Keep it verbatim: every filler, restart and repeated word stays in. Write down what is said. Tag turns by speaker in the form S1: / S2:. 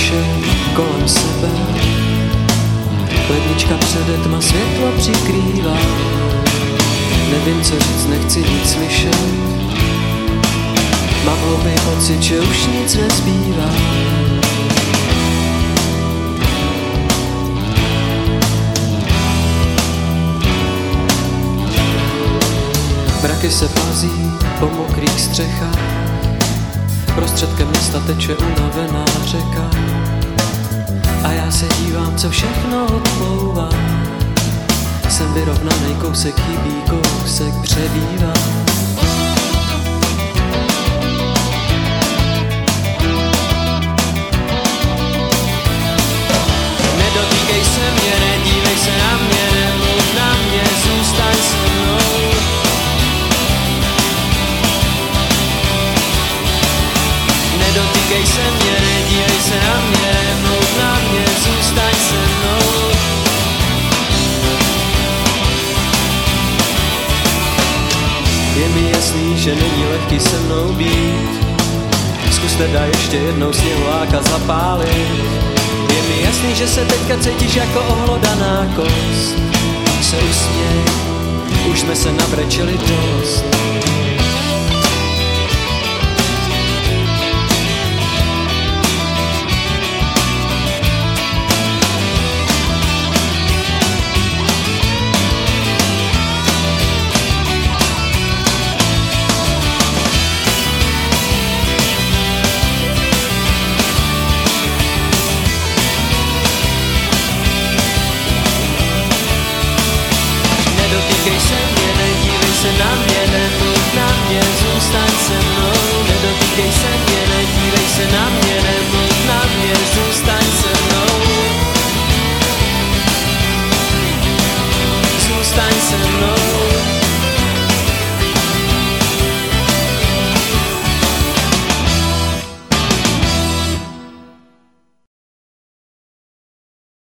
S1: slyšet kolem sebe. Lednička přede tma světlo přikrývá. Nevím, co říct, nechci nic slyšet. Mám hloupý pocit, že už nic nezbývá. Mraky se plazí po mokrých střechách. Prostředkem města teče unavená řeka. A já se dívám, co všechno odplouvá. Jsem vyrovnaný, kousek chybí, kousek přebývá. Nedotýkej se mě, nedívej se na mě, nemluv na mě, zůstaň se mnou. Nedotýkej se mě, nedívej se na mě, nemluv na mě, zůstaň se mnou. Je mi jasný, že není lehký se mnou být. Zkus teda ještě jednou sněhuláka zapálit. Je mi jasný, že se teďka cítíš jako ohlodaná kost. Se usměj, už jsme se nabrečeli dost.